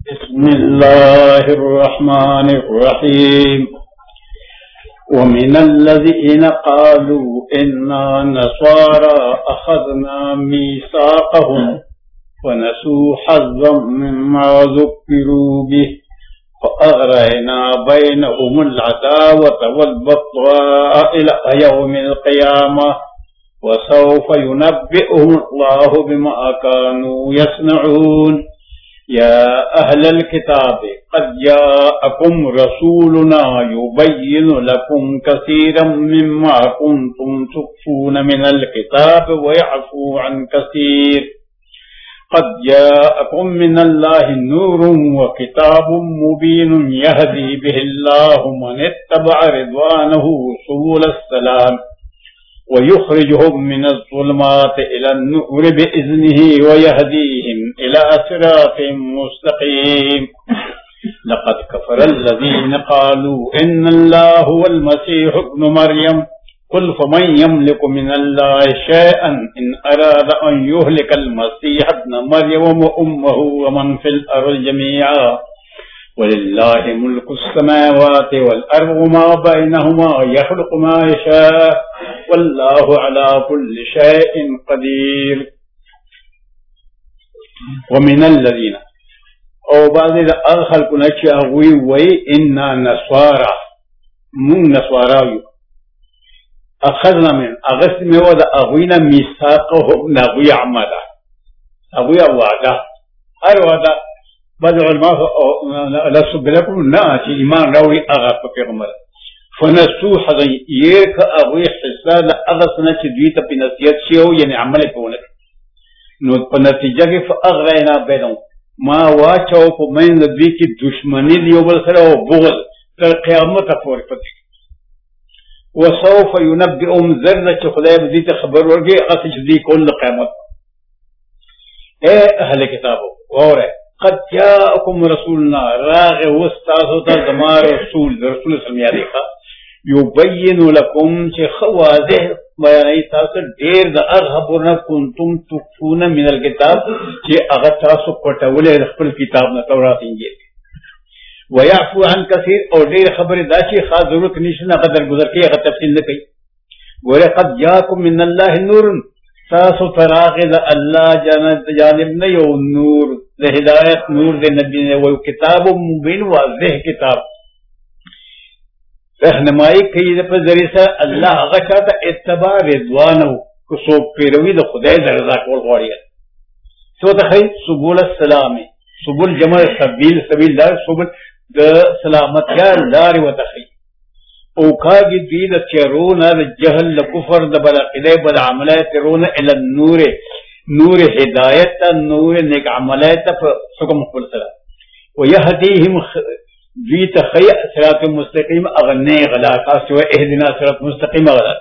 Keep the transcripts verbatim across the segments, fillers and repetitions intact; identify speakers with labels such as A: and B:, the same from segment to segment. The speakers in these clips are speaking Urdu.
A: बिस्मिल्लाहिर्रहमानिर्रहीम। वमिनल्लज़ीना क़ालू इन्ना नस्वारा अख़ज़ना मीसाक़हुम वनसू हज़्ज़म मिम्मा ज़ुक्किरू बिहि फ़अग़रयना बैनहुमुल अदावत वल बग़्ज़ाअ इला यौमिल क़ियामह वसौफ़ युनब्बिउहुमुल्लाहु बिमा कानू यस्नऊन। या अहलल किताब क़द जाअकुम रसूलुना युबय्यिनु लकुम कसीरम मिम्मा कुन्तुम तुख़फ़ून मिनल किताब व यअफ़ू अन कसीर। क़द जाअकुम मिनल्लाहि नूरुन व किताबुम मुबीनुन यहदी बिहिल्लाहु मन इत्तबअ रिज़वानहु सुबुलस सलाम व युख़रिजुहुम मिनज़्ज़ुलुमाति इलन-नूरि बिइज़्निहि व यहदीहिम इला सिरातिम मुस्तक़ीम। लक़द कफ़रल्लज़ीना क़ालू इन्नल्लाहा हुवल मसीह इब्नु मरियम क़ुल फ़मन यमलिकु मिनल्लाहि शैअन इन अरादा अन युहलिकल मसीह इब्न मरियम व उम्महु व मन फ़िल अर्ज़ि जमीअ वलिल्लाहि मुल्कुस समावाति वल अर्ज़ि व मा बैनहुमा यख़्लुक़ु मा यशा वल्लाहु अला कुल्लि शैइन क़दीर। वमिनल्लज़ीना और बाज़ अख़लक़ुना चाहुई वही इन्ना नस्वारा मुं नस्वारा यू अख़ज़ना मिन अगस्त में वद अग़ुइना मीसाक़हुम नग़ुई अमदा अग़ुई वादा हर वादा बाद उलमा लसुबिलकुम ना ची ईमान रावी अग़ा पैगंबर फनसू हज़ई ये का अग़ुई हिस्सा द अगसना ची द्वीत पे नसीहत शेव यानी अमल कोने नो पनतीजा के फ़अग़रयना बैनहुम मा वाचो को मैं नबी की दुश्मनी लियोबल सरा वो बुग़्ज़ तर क़यामत तक पति वसौफ़ युनब्बिउहुम ज़र्र च खुदा बदी ते खबर वर्गे अस जदी कुल क़यामत। ए अहले किताबो और है क़द जाअकुम रसूलुना राग़ वस्तासो ता ज़मार रसूल रसूल समिया देखा युबय्यिनु लकुम च खवाज़िह बयानी तास ढेर द अग़हबुरना कुंतुम तुख़फ़ून मिनल किताब चे अग़ तासो पटवले रखल किताब न तौरात इंजील व यअफ़ू अन कसीर और ढेर खबर दाची खास जरूरत निशना कदर गुजर के अग़ तफसील न कई व क़द जाअकुम मिनल्लाहि नूरुन तासो तराग़ अल्लाह जानत जानिब न यो नूर द हिदायत नूर दे नबी ने वो किताब मुबीन वाज़िह किताब रहनुमाई कई पर जरिए से अल्लाह अगर चाहता इत्तबा रिज़वानहु को सो पैरवी द खुदा रज़ा को गौरिया सो तखई सुबुल सलाम सुबुल जमल सबील सबील दार सुबुल द सलामत या दार व तखई ओखा की दीद चरोना जहल कुफर द बला किले बद अमला चरोना इला नूर नूर हिदायत नूर नेक अमलात सुकम कुल सला व यहदीहिम जीत खय सिरात मुस्तकीम अगने गला का सिवा एहदिना सिरात मुस्तकीम गला।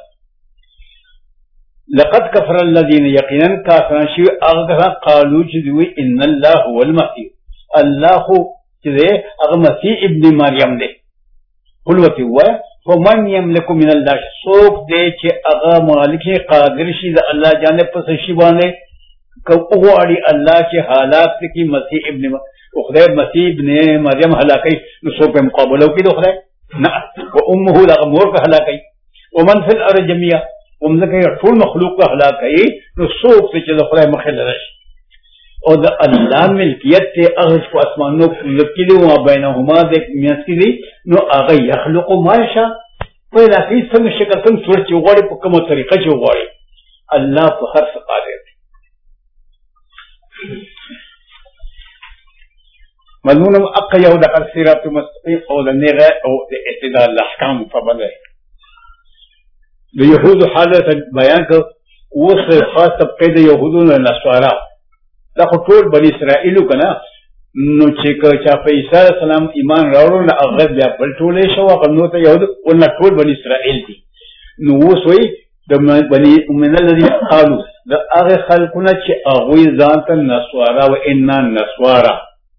A: लक़द कफ़र अल्लज़ीना यक़ीनन काफ़िरान अग़दहा क़ालू चिदुई इन्नल्लाहा हुवल मसीह अल्लाह चिदे अग़ मसीह इब्न मरियम दे कुलवती हुआ फ़मन यमलिकु मिनल्लाहि सोख दे चे अग़ मालिक क़ादिर शी अल्लाह जाने पस शिबाने कवाड़ी अल्लाह के हालात की मसीह इब्न खुदा मसीह ने मरियम हलाकई सो पे मुकाबला की तो खुदा ना वो उम्मुहु लगमोर का हलाकई वो मन फिल अर्ज़ जमीअ उम्र के फुल मखलूक का हलाकई तो सोख से चलो खुदा मखल रश और अल्लाह मिल्कियत के अग़ज को आसमानों की ली वहाँ बैनहुमा देख मियास की ली नो आगे यख़्लुक़ु मा यशा पहला की संग शक्ल संग सूरत चौगाड़ी पक्कम तरीक़ा चौगाड़ी अल्लाह को हर सका देते मज़मून अक्का यहूदा कर सिरात मुस्तक़ीम और नेगा और इत्तिदाल अहकाम फबले यहूद हालत बयान कर वो से खास तबके दे यहूदों ने नस्वारा लाखों टोल बनी इसराइलू का ना नुचिक चापे ईसा सलाम ईमान रावरों ने अग़द या पलटोले शवा कन्नो तो यहूद उन्ना टोल बनी इसराइल थी नु वो सोई द बनी मिनल्लज़ीना क़ालू द आगे खल्कुना चे अग़ुई ज़ात नस्वारा व इन्ना नस्वारा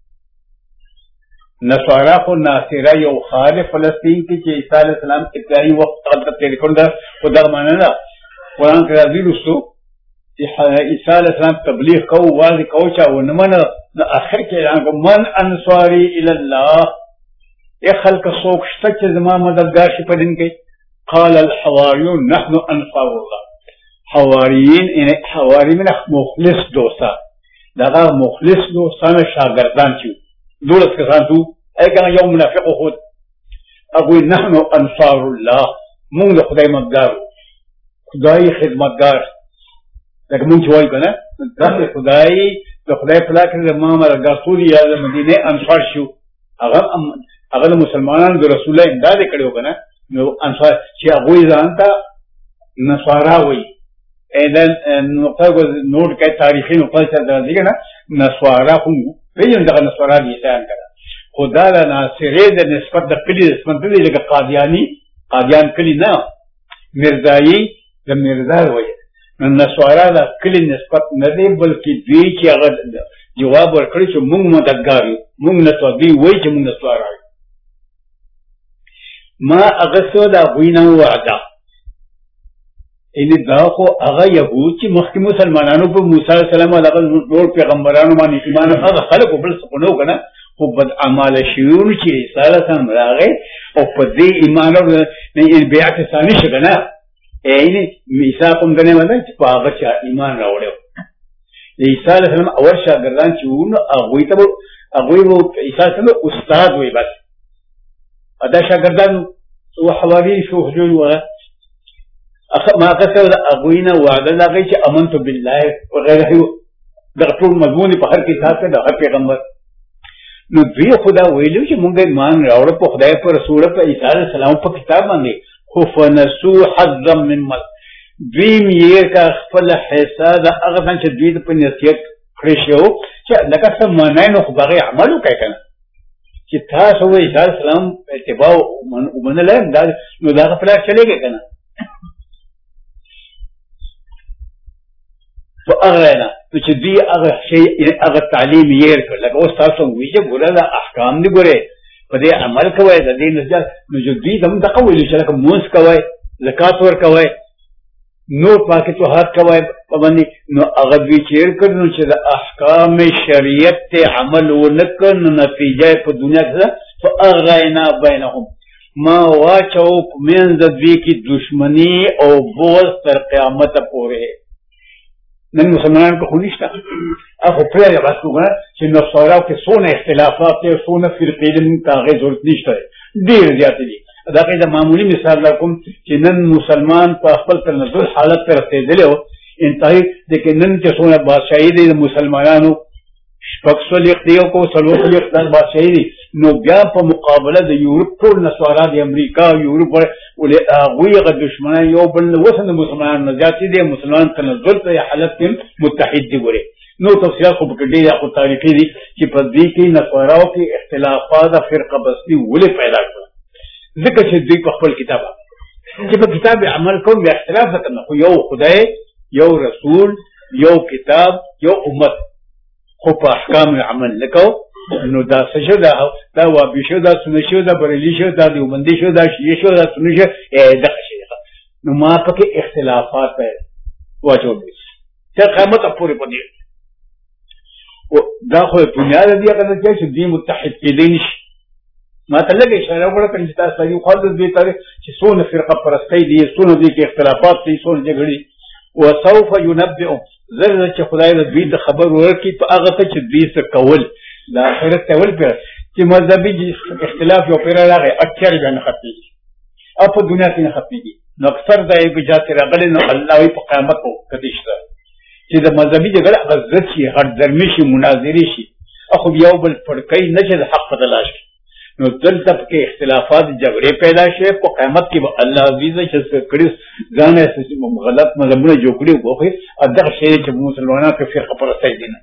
A: नस्वारा को नासिरा यो खाले फलस्तीन की चे ईसा अलैहिस्सलाम इब्तदाई वक्त तक तेरे खुदा खुदा माना ना कुरान के राज़ी रुस्तो عیسی علیہ السلام تبلیغ کو واضح کو چا ونه من اخر کې اعلان من انصاری الی الله ای خلق سوق شته چې زما مددگار شي په دین کې قال الحواریون نحن انصار الله حواریین ان حواری من مخلص دوستا دغه مخلص دوستانه شاګردان چې دولت کسان تو اګه یو منافق خود ابو نحن انصار الله مونږ خدای مددگار خدای خدمتگار لکه مونږ وایو کنه دا خدای د خدای په لار کې ما مرګ ټول یا د مدینه انصار شو هغه هغه مسلمانانو د رسول الله امداد کړو کنه نو انصار چې هغه ځان ته نصارا وایي اذن نقطه نوٹ کا تاریخی نقطه چل رہا ہے نا نسوارا ہوں پیجن دغه نسوارا دي ځان کړه خدا لا ناصره د نسبت د کلی نسبت دی لکه قادیانی قادیان کلی نه مرزایی د مرزا وایي نو نسوارا د کلی نسبت نه دی بلکې دوی چې هغه جواب ورکړي چې موږ مددگار یو موږ نسوارا دی وایي چې موږ نسوارا ما اغسو دا غوینه وعده ان دا خو هغه يهود چې مخکې مسلمانانو په موسی عليه السلام او هغه ټول پیغمبرانو باندې ایمان هغه خلکو بل څه نو کنه خو بد اعمال شیون چې عیسی علیه السلام راغی او په دې ایمان او نه بیعت ثاني شګنه اېنه میثاق هم دنه باندې چې په هغه چې ایمان راوړو عیسی علیه السلام اور شاګردان چې ونه هغه ته هغه وو عیسی علیه السلام استاد وي بس ادا شاګردان او حواری شو جوړ وره ما قصد اغوینا وعده لغی چې امنت بالله وغیره دغه ټول مضمون په هر کتاب کې د پیغمبر نو دوی خدا ویلو چې مونږ ایمان راوړ په خدای په رسول په عیسی علیه السلام په کتاب باندې خو فنسو حظا مما دوی یې کا خپل حساب هغه څنګه چې دوی په نصیحت کړی شو چې لکه څه معنی نو خو هغه عمل وکړي کنه چې تاسو عیسی علیه السلام اتباع ومنل دا نو دا په لار چلےږي کنه فأغرنا فشدي أغر شيء أغر تعليم يركل لك أستاذهم ويجب ولا لا أحكام دي قري فدي عمل كوي ذي نجار نجدي دم دقوي لشلك موس كوي زكاة ور كوي نور باقي توهات كوي فبني نو أغر بيشيركل نشد أحكام الشريعة عمل ونكن نتيجة في الدنيا كذا فأغرنا بينهم ما واچو من ذي کی دشمنی او بغض تر قیامت پورے نن مسلمانان کو خونیشتا اخو پریا بس کوغه چې نصاراو کې سونه اختلافات او سونه فرقې د تاغه ضرورت نشته ډیر زیات دي دا کې د معمولی مثال لکم چې نن مسلمان په خپل تنزل حالت پر رسیدلی او انتهایی د کې نن چې سونه بادشاہي دي مسلمانانو شپږ اختیار کو سلوک اختیار بادشاہي دي نو بیا په مقابله د یورپ ټول نصارا د امریکا او یورپ ولې هغه غ دشمنان یو بل وسند مسلمانان نجات دي مسلمان تنزل ته حالت متحد دي ګوري نو تفصیلات خو په دې خو تاریخي دي چې په دې کې نصاراو کې اختلافات فرقه بستی ولې پیدا کړ ځکه چې دوی په خپل کتاب چې په کتاب عمل کوم بیا اختلاف وکړي خو یو خدای یو رسول یو کتاب یو امت خو په احکام عمل نکاو نو دا څه دا دا وابي شو دا سنت شو دا بریلی شو دا دیوبندي شو دا شیعه شو دا سنی شو دغه شي نو ما پکې اختلافات پیدا واچو څه قیامت پورې پدې دا خو دنیا د دې کنه چې دې متحد کېدې نشي ما ته لګي اشاره وکړه چې تاسو یو خالد دې تاریخ چې څونه فرقه پرستی دي څونه دي کې اختلافات دي څونه جګړې وسوف ينبئ زر چې خدای دې د خبر ورکړي په هغه ته چې دې څه کول دا آخرت ته ول پر چې مذهبي اختلاف یو پر راغی اکثر به نه خپيږي او په دنیا کې نه خپيږي نو اکثر ځای به جات راغلي نو الله وي په قیامت کو کديشته چې د مذهبي جګړه غزت شي هر درمي شي مناظري شي اخو یو بل فرقې نه چې حق په تلاش نو دلته کې اختلافات جګړې پیدا شي په قیامت کې به الله عزیز چې کړي ځان یې غلط مذهبونه جوړ کړي وګوري اته شي چې مسلمانانو په فرقه پرستی دي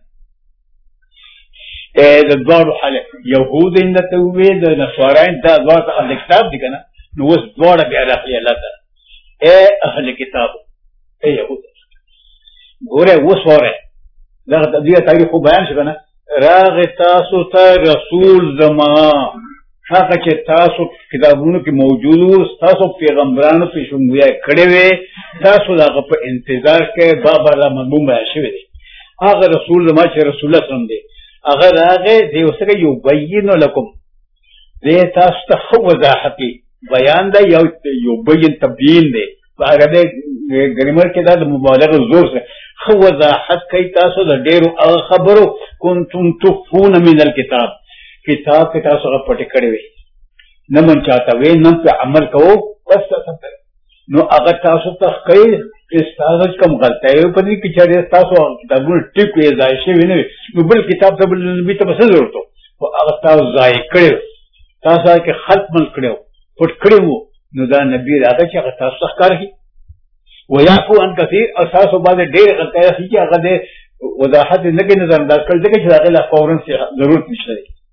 A: د دوړو حاله يهود ان توې د نصارین دا دوړ اهل کتاب دي کنه نو وس دوړ بیا راغلي الله تعالی اے اهل کتاب اے يهود ګوره وسوره دا د دې تاریخ بیان شو کنه راغ تاسو ته رسول زما هغه چې تاسو کتابونو کې موجود وو تاسو پیغمبرانو پیشنګویا کړې وې تاسو هغه په انتظار کې بابا را مضمون به شوی دی هغه رسول ما چې رسول الله صلی الله علیه وسلم دی هغه راغی دی وسره یو بین لكم دې تاسو ته خو وضاحت بیان دی یو یو بین تبیین دی هغه د ګرامر کې دا د مبالغه زور سره خو وضاحت کوي تاسو د ډیرو خبرو کنتم تخفون من الكتاب کتاب کې تاسو هغه پټ کړی وي نه من چاته وي نه په عمل کوو بس تاسو نو هغه تاسو ته کوي استاد کوم غلطه یو په دې کې چې تاسو کتابونه ټیپ یې ځای شي ویني نو بل کتاب ته بل نبی ته څه ضرورت او هغه تاسو ځای کړو تاسو کې خلق مل کړو پټ کړو نو دا نبی راځي چې هغه تاسو ښکار کړي ويعفو عن كثير اساس بعد ډېر غلطه چې هغه د وضاحت نه کې نظر انداز کړل چې هغه لا فورن ضرورت نشته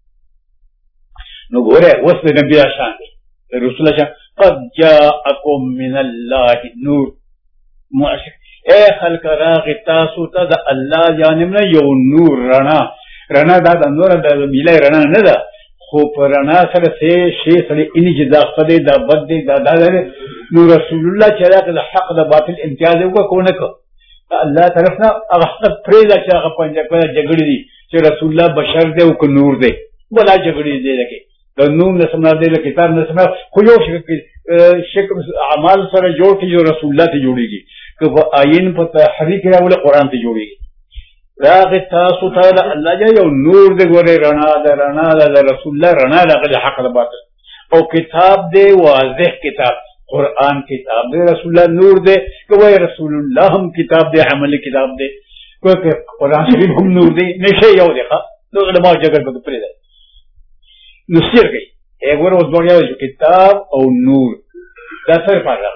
A: نو ګوره اوس د نبی شان دی رسول الله قد جاءكم من الله نور معاشر اے خلق راغ تاسو ته د الله جانب نه یو نور رڼا رڼا دا د نور د میله رڼا نه ده خو پر رڼا سره څه شی سره اني چې دا خدای دا بد دی دا دا نو رسول الله چې راغ د حق د باطل امتیاز وکړو نه کو الله طرفنا هغه حق پرې چې هغه پنځه کړه جګړې دي چې رسول الله بشر دی او کو نور دی ولا جګړې دی لکه د نور نه سمنا دی له کتاب نه سمنا خو یو شکل اعمال سره جوړ کې جو رسول الله ته جوړيږي که په آیین په تحریک راول قرآن ته جوړيږي راغ تاسو ته الله جا یو نور دی ګوره رڼا د رڼا د رسول الله رڼا د حق د باطل او کتاب دی واضح کتاب قرآن کتاب دی رسول الله نور دی کوي رسول الله هم کتاب دی عملی کتاب دی کوي قرآن شریف هم نور دی نشه یو دی ښه نو علماء جګړه په پرې ده نو سیر گئی ایک ور اوس بوغیا کتاب او نور دا سره پاره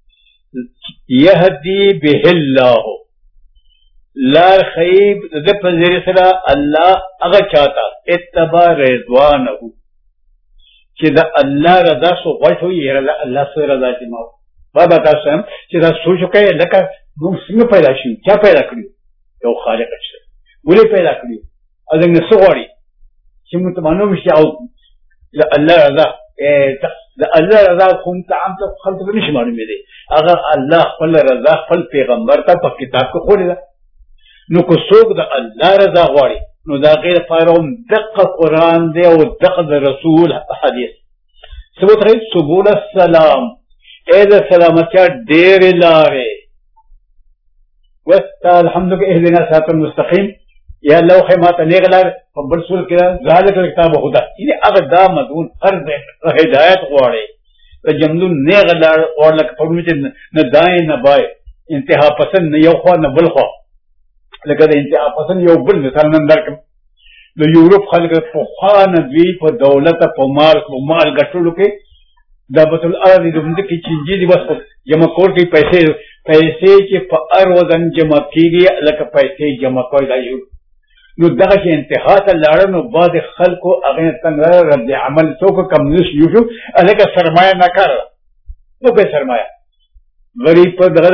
A: یهدی به الله لا خیب د پنځیر سره الله هغه چاته اتباع رضوانه چې دا الله رضا سو غوښو یې الله سره رضا دي ما بابا تاسو چې دا سوچ کوي لکه موږ څنګه پیدا شو چا پیدا کړو یو خالق شته ولې پیدا کړو اذن نو سوړي چې موږ معلوم شي او الله رضا الله رضا کوم ته عام ته خلق نشي معلومه دي اگر الله خپل رضا خپل پیغمبر ته په کتاب کې خوري نو کو څوک د الله رضا غواړي نو دا غیر فاروم دقه قران دی او دقه رسول حدیث ثبوت رہی سبول السلام اے د سلامتی ډېر لارې وست الحمدلله اهدنا صراط المستقيم یا الله خیمات نیغلار په بل سول کې ذالک کتاب خدا یعنی هغه دا مضمون هر هدایت غواړي ته جملو نیغلار او لکه په موږ نه دای نه بای انتها پسند نه یو خو نه بل خو لکه د انتها پسند یو بل مثال نن درکم د یورپ خلک په خان دوی په دولت په مال په مال ګټلو کې د بیت الارض د موږ کې چینجی دی بس جمع کول کې پیسې پیسې چې په ار وزن جمع کیږي لکه پیسې جمع کوي دا یو نو دغه چې انتها ته لاړ نو بعد خلکو هغه څنګه رد عمل څوک کم نش یو شو الکه سرمایه نه کړ نو به سرمایه غریب په دغه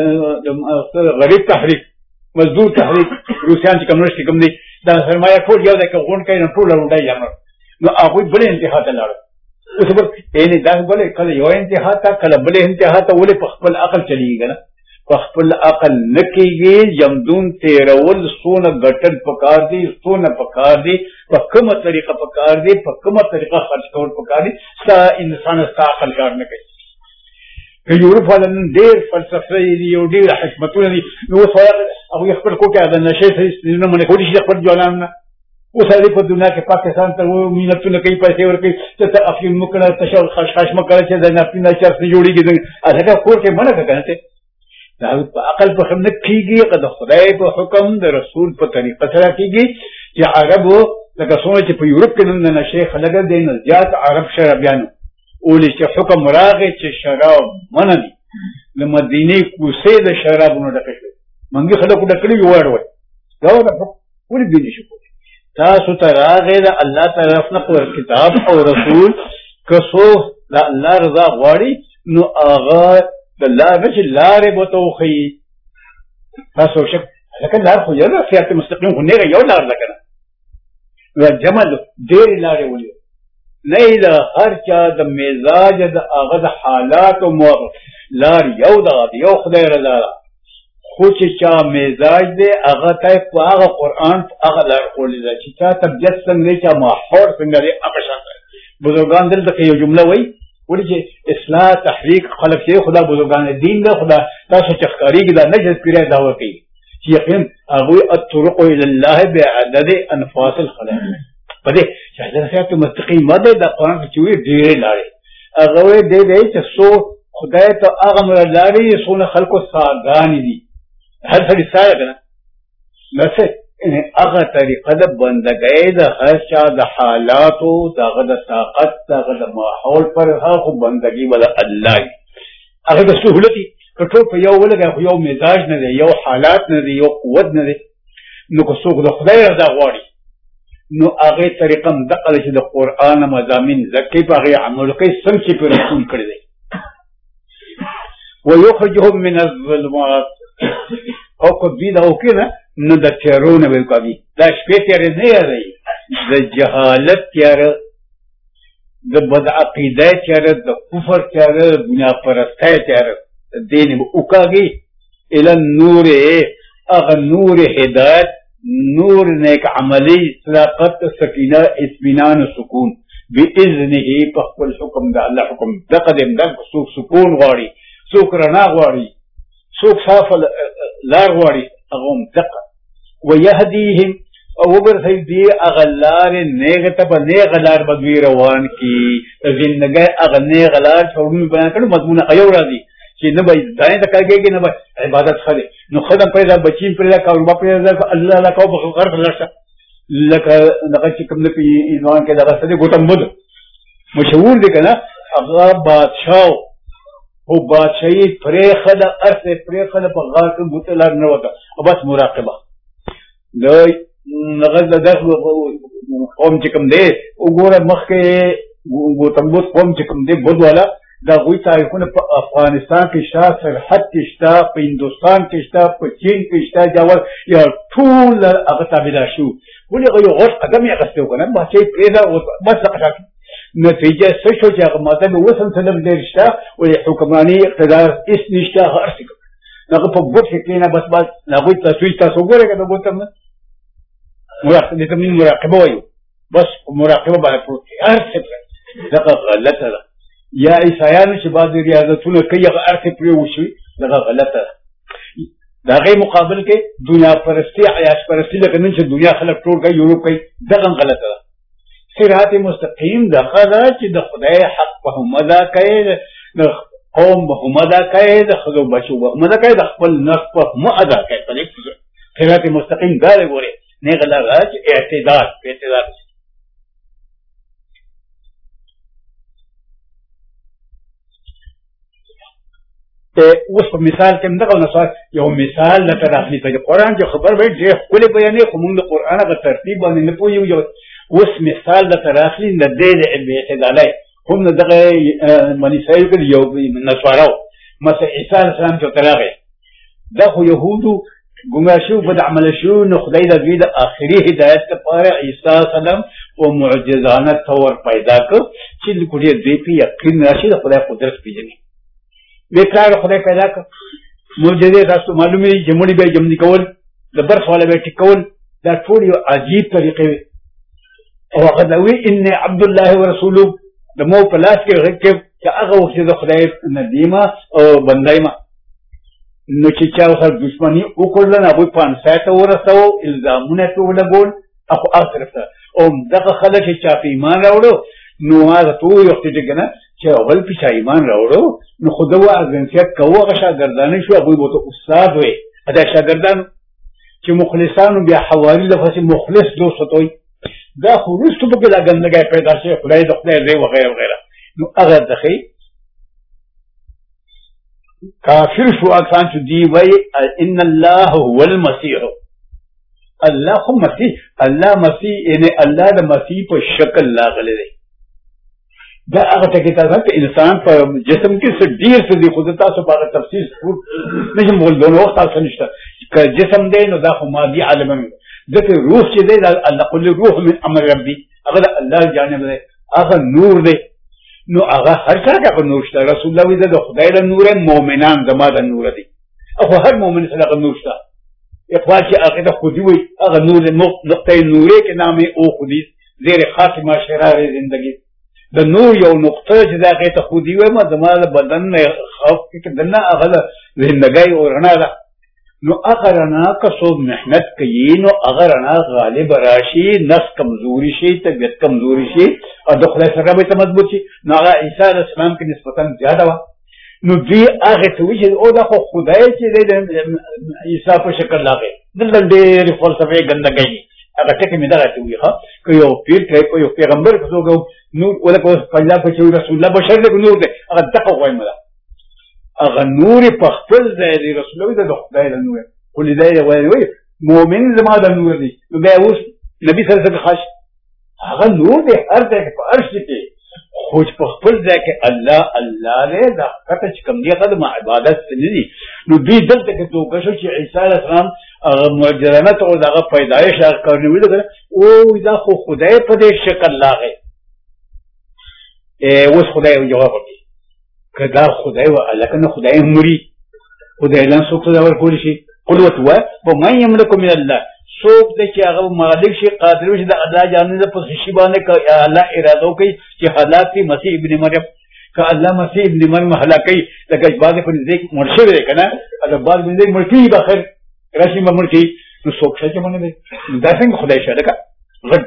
A: غریب تحریک مزدور تحریک روسیان چې کمونست کوم دي دا سرمایه ټول یو ځای کې غونډ کوي نو ټول ورډای یمر نو هغه بل انتها ته لاړ اوس په دې دا بل کله یو انتها ته کله بل انتها ته ولې په خپل عقل چلیږي نه په خپل عقل نکېږي یمدون تیرول سونه ګټل پکار دي سونه پکار دي په کومه طریقه پکار دي په کومه طریقه خرج کول پکار دي ستا انسان ستا عقل کار نه کوي که یورپ ولن ډېر فلسفه دي یو ډېر حکمتونه دي نو اوس هغه خپل کوکه د نشي سره نه منې کولی شي خپل ځوانان نه اوس هغه په دنیا کې پاکستان ته و مینتونه کوي پیسې ورکوي چې ته افیون مکړه تشو خشخاش مکړه چې د نفینه چرته جوړیږي هغه کور کې منه کوي دا عقل په خم نه کیږي د خدای په حکم د رسول په طریقه سره کیږي چې عربو لکه څنګه چې په یورپ کې نن نه شیخ لګ دی نه زیات عرب شرابیانو اولي چې حکم راغی چې شراب منه دي د مدینه کوسه د شرابونو ډکه شو منګي خلکو ډکړي وړ وړ دا ولې دي نشو تاسو ته راغی د الله طرف نه پر کتاب او رسول کسو د الله رضا غواړي نو هغه د لارې چې لارې بوتوخی تاسو شک لکه لار خو یو صراط مستقیم خو نه یو لار ده کنه و جمل ډېر لارې ولې نه د هر چا د مزاج د هغه د حالاتو لار یو دغه یو خدای رضا ده خو چې چا مزاج دی هغه ته په هغه قرآن هغه لار ښوولې ده چې چا طبیعت څنګه دی چا ماحول څنګه دی هغه شان دی بزرګان دلته کې یو جمله وایي وایي چې اصلاح تحریک خلق شي خدا بزرګان دین ده خدا تاسو چې ښکارېږي دا نجس پیری دعوه کوي چې یقین هغوی الطرق الى الله بعدد انفاس الخلق په دې چې حضرت صاحب مستقیمه ده د قرآن کې چې وایي ډېرې لارې هغه وایي دی دی چې څو خدای ته هغه لارې څونه خلکو ساګانې دي هر سړي ساده که نه نسه هغه طریقه د بندګۍ د هر چا د حالاتو د هغه د طاقت د هغه د ماحول پر هغه خو بندګي به د الله وي هغه د سهولت وي که ټول په یو ولګی خو یو مزاج نه دی یو حالات نه دی یو قوت نه دی نو که څوک د خدای رضا غواړي نو هغې طریقه همدغه ده چې د قرآن مضامین زده کوي په هغې عمل کوي څنګه چې پرې رسول کړی دی ویخرجهم من الظلمات او که دوی دا وکړي نه نو د تیارو نه به وکړي دا شپې تیارې نه یادوي د جهالت تیاره د بدعقیده تیاره د کفر تیاره د دنیا پرستی تیاره د دې نه به وکاږي الی النور هغه نور هدایت نور نیک عملی صداقت سکینه اطمینان سکون باذنه په خپل حکم د الله حکم دغه دې دغه څوک سکون غواړي څوک رڼا غواړي څوک صاف لار غواړي هغه هم دقه ويهديهم او وګرځي دې هغه لارې نیغه ته به نیغه لار به دوی روان کي زندګۍ هغه نیغه لار چې موږ بیان کړو مضمونه یو راځي چې نه به ځان ته کېږي نه به عبادت خلې نو خدام پیدا بچین پیدا کاروبار پیدا الله لا کو بغیر خلاصه لکه دغه چې کوم نه پی ایمان کې دغه څه ګوتم بده مشهور دي کنه هغه بادشاہ او بادشاہي پرې خله ارسه پرې خله په غار کې بوتلار نه وته او بس مراقبه د نغز د دغه قوم چې کوم دی وګوره مخکې ګوتم بوت قوم چې کوم دی بود والا دا غوی تاریخونه په افغانستان کې شته سرحد کې شته په هندوستان کې شته په چین کې شته جوړ یا ټول هغه تابعدار شو ولې هغه یو غوښ قدم یې اخیستی و که نه بادشاهي پرېږده بس دغه نتیجه څه شو چې هغه ماته مې اوس هم سلم ډېر شته وایي حکمراني اقتدار هېڅ نشته هغه هر څه کوي هغه په بوټ کې کښېنه بس بس هغوی تصویر تاسو وګورئ که نه بوټ هم نه دې ته موږ مراقبه وایو بس په مراقبه باندې پروت دی هر څه پرې دغه غلطه ده یا عیسایانو چې بعضې ریاضتونه کوي هغه هر څه پرې وشوي دغه غلطه ده د هغې مقابل کې دنیا پرستي عیاش پرستي لکه نن چې دنیا خلک ټول کوي یورپ کوي دغه هم غلطه ده صراط مستقیم دغه ده چې د خدای حق به هم ادا کوي د قوم به هم ادا کوي د ښځو بچو به هم ادا کوي د خپل نفس به هم ادا کوي په دې صراط مستقیم دا دی ګورې نیغه لاره چې اعتدال په اعتدال اوس په مثال کې همدغه نصار یو مثال لکه راخلي په قرآن کې خبر به ډېر ښکلې بیانې خو موږ د قرآن هغه ترتیب باندې نه پوهېږو اوس مثال لکه راخلي د دې د اعتدالۍ هم د دغه بني اسرائیل کې یو نصارا و مثلا عیسی علیه السلام چې ورته راغی دا خو یهودو ګمراه شوي بد عمله شوي نو خدای د دوی د آخري هدایت لپاره عیسی علیه السلام په معجزانه طور پیدا کړ چې ډېر دوی پرې یقین راشي د خدای قدرت پېژني بیکار خدای پیدا کړ معجزې تاسو معلومې دي جملې به جملې کول د برخ والا به ټیکول دا ټول یو عجیب طریقې وي او هغه دا وایي اني عبد الله ورسوله د مو په لاس کې غږ کې چې هغه وخت د خدای نبي ما او بنده ما نو چې چا ورسره دښمني وکړله نو هغوی پانسۍ ته ورسوو الزامونه پرې ولګول اخو هر طرف ته او دغه خلک چې چا په ایمان راوړو نو هغه ته ووایي وختې چې که نه چې اول پې چا ایمان راوړو نو خو ده به ارزنسیت کوو هغه شاګردانه شو هغوی به ورته استاد وایي دا شاګردانو چې مخلصانو بیا حواري لپسې مخلص دوست ورته وایي دا خو وروستو پکې دا ګندګۍ پیدا شوی خدای د خدای دی وغیره وغیره نو هغه دخی کافر شو اکسان چې دی وایي ان الله هو المسیح الله خو مسیح الله مسیح یعنې الله د مسیح په شکل راغلی دی دا هغه ټکي تاسو ته انسان په جسم کې څه ډېر څه دي خو تاسو په هغه تفصیل نشم ویلی وخت تاسو نشته که جسم دی نو دا خو مادي عالم ځکه روح چې دی الله قل روح من امر ربي هغه د الله جانب دی هغه نور دی نو هغه هر چا ته نور شته رسول الله وی د خدای د نور مؤمنان زما د نور دی او هر مؤمن سره نور شته اقوال چې هغه د خودي وي هغه نور نقطه نورې کې نامه او خودي زیر خاتمه شرار زندگی د نور یو نقطه چې دا هغه ته خودي وي ما زما د بدن نه خوف کې دنه هغه زندګي او رڼا ده نو هغه رڼا که څوک محنت کوي نو هغه رڼا غالب راشي نفس کمزوري شي طبیعت کمزوري شي او د خدای سره به مضبوط شي نو هغه عیسی علیه السلام کې نسبتا زیاده وه نو دوی هغه ته وایي چې او دا خو خدای چې دی د عیسی په شکل راغی دلته ډېرې فلسفې ګندګۍ دي هغه ټکي مې دغه ته وایي ښه که یو پیر کوي که یو پیغمبر که څوک نور ولکه اوس پنجاب کې چې رسول الله بشر دی نور دی هغه دقه وایم ده هغه نور په خپل ځای دی رسول الله د خدای د نور خو لیدای دی وایي مؤمن زما د نور دی نو بیا اوس نبي صلی الله علیه وسلم خاص هغه نور دی هر ځای کې په هر شي کې خو په خپل ځای کې الله الله دی دا کته چې کوم دی هغه د عبادت نه دي نو دوی دلته کې توګه شو چې عیسی علیه السلام هغه معجزانه او دغه پیدایش هغه کارونه ویل او دا خو خدای په دې شکل راغی اوس خدای جواب ورکړي که دا خدای و لکه نه خدای مري خدای لن څوک ته ورکول شي قلوت و په من یملک من الله څوک دی چې هغه مالک شي قادر شي د الله جانب په شي باندې الله اراده کوي چې هلاک شي مسیح ابن مریم که الله مسیح ابن مریم هلاک کوي لکه بعض په دې مړ شوی دی کنه دا بعض باندې مړ کیږي بخیر راشي مړ کیږي نو څوک شي چې باندې دا څنګه خدای شاده کا غد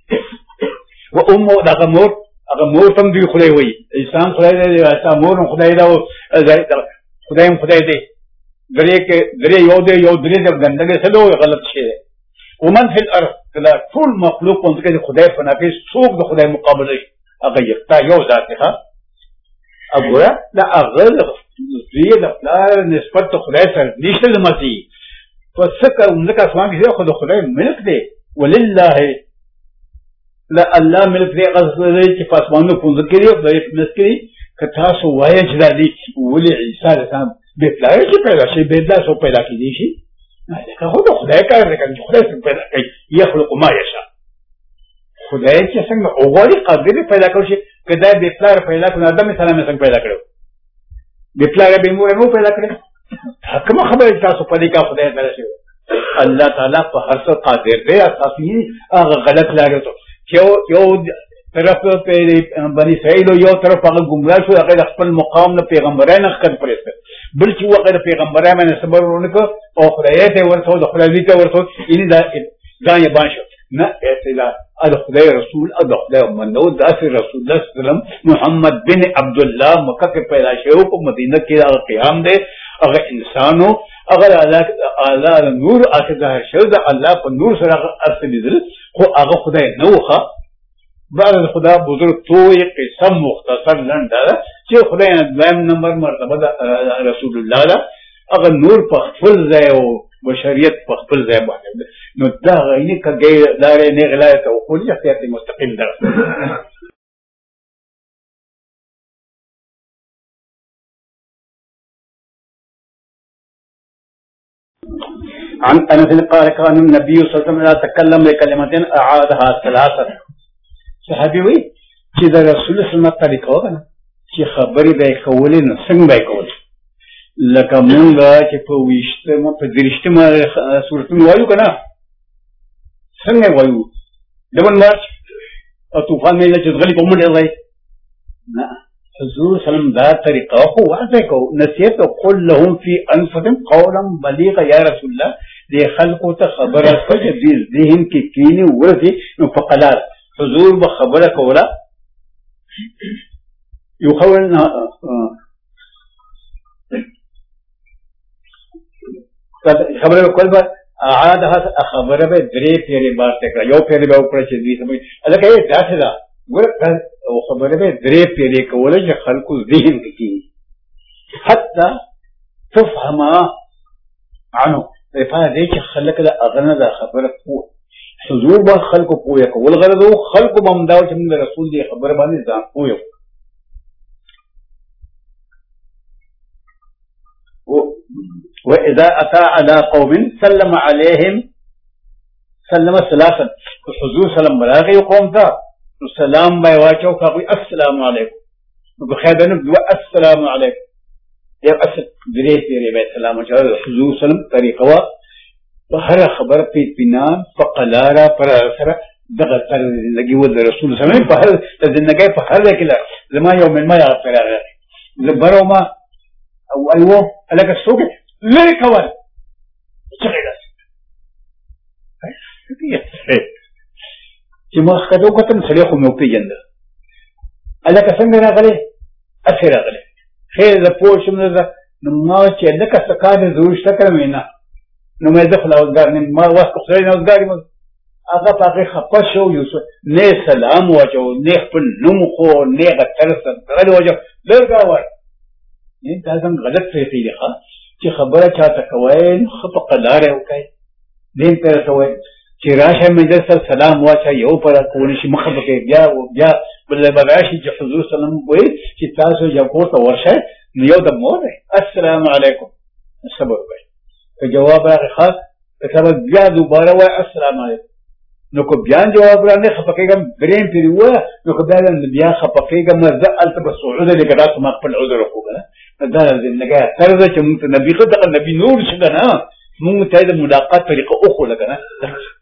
A: و امه دا مور هغه مور تم دی خدای وایي انسان خدای دی اسا مور خدای دا خدای خدای دی درې کې درې یو دی یو درې د ګندګي سلو غلط شي ومن فی الارض کله ټول مخلوق په کې خدای په نافذ څوک د خدای مقابله هغه یکتا یو ذات ښه وګوره دا هغه دې د پلار نسبت خدای سره نشته د مسیح پس څنګه موږ اسمان کې خو د خدای ملک دی ولله لا الله ملک دی غزه چې پاسمانو پوند کړي او د مسکري که تاسو وایي چې د ولي عیسی السلام به پلار چې پیدا شي به دا څو پیدا کیږي شي لکه خو د خدای کار دی چې خدای څنګه پیدا کوي یخلق ما یشاء خدای چې څنګه اوغوري قادر پیدا کوي چې کدا به پلار پیدا کړي آدم سلام څنګه پیدا کړو به پلار به مو مو پیدا کړي حکم خبره تاسو په دې کا خدای تعالی شي الله تعالی په هر څه قادر دی تاسو یې هغه غلط لاګو یو یو طرف په بني اسرائیل یو طرف هغه ګمراه شو هغه خپل مقام نه پیغمبرانو خد پرېست بل چې هغه پیغمبرانو باندې صبر ورنکو او خدای ته ورته د خدای ته ورته ان دا ځان یې باندې نه اعتلا ال خدای رسول او خدای منو داس رسول الله صلی الله علیه وسلم محمد بن عبد الله مکه کې پیدا شو په مدینه کې هغه قیام دی هغه انسانو هغه الله نور اته ظاهر شو د الله په نور سره اصلي خو هغه خدای نه وخه بعد خدا بزرگ توی قسم مختصر لنډه چې خدای نه دویم نمبر مرتبه د رسول الله ده هغه نور په خپل ځای او بشریت په خپل ځای باندې نو دا غینه کګي لارې نه غلای ته خو دې اختیار مستقل ده عن انس قال كان النبي صلى الله عليه وسلم تكلم بكلمه اعادها ثلاثه صحابي وي چې د رسول سنت طریقه وکنه چې خبرې به کولې نو څنګه به کول لکه مونږ چې په وشته مو په درشته صورتونه وایو کنه څنګه وایو دبل مارچ او طوفان مې چې غلي په موږ دی نه حضور سلام دا طریقه خو واځه کو نصیحت قل لهم في انفسهم قولا بلیغا یا رسول الله دې خلقو ته خبره کوي دې ذهن کې کینی ورته نو فقلال حضور بخبره کوله یو خبرنا خبره کول به عادها خبره به درې پیری بار تکړه یو پیری به وکړي چې دې سمې الکه یې داسې ده ورته او خبره به درې پیری کوله چې خلکو ذهن کې حتی تفهم عنه په دې چې خلک له اغنه ده خبره کوه حضور با خلق پویا کو ولغرض خلق بمداو چې موږ رسول دی خبر باندې ځان پویو واذا اتى على قوم سلم عليهم سلم ثلاثا حضور سلام براغي قوم ذا السلام باي واچو كاوي السلام عليكم بخير بنو السلام عليكم يا اصل دري دري بيت السلام عليكم حضور سلام طريقه وا بهر خبر في بنان فقلارا فرسرا دغه تر زندگی ول رسول صلی الله علیه وسلم په هر زندگی په هر کې زما یو من ما یغفر هغه زبرو ما او ايوه لك السوق ليه كوال څنګه چې ما خدو کتم سړی خو مې پیژند الکه څنګه راغلی اخر راغلی خیر د پوښتنه نو ما چې لکه سکاده زوښته کړم نه نو مې د خلاصګار نه ما واسه خو نه اوسګاری مو هغه پاکه خپه شو یو نه سلام واچو نه خپل نوم خو نه غتر سره واچو لږه وای نه دا څنګه غلط فکر دی ښا چې خبره چاته کوي خپه قدار وکای دین تر کوي چې راشه مې سره سلام واچا یو پر کوونی شي مخه کې بیا او بیا بل بغاشي چې حضور سلام وای چې تاسو یو کوته ورشه یو د مور السلام علیکم صبر وای په جواب راغی خاص کله بیا دوباره وای السلام علیکم نو کو بیا جواب را نه خپکېګم بریم پیرو نو کو بیا بیا خپکېګم زه الته په سعود کې راځم ما خپل عذر وکړه دا زندګي ترځه چې موږ نبی خدای نبی نور څنګه نه موږ ته د ملاقات طریقه او خو لګنه